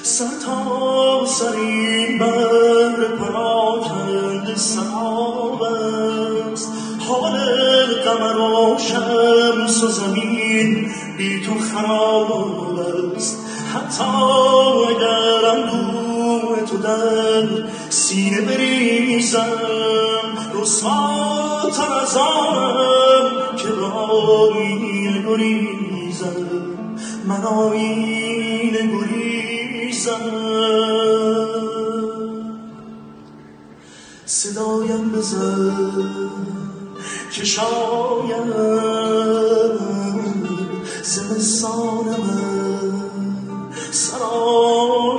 سر تا سر این بر پراکنده سحاب است، حال قمر و شمس و زمین بی تو خراب است. حتی اگر اندوه تو در سینه بریزم، رسواتر از آنم که به آیینه گریزم، من آیینه گریزم. صدایم بزن که شاید زمستان من سرا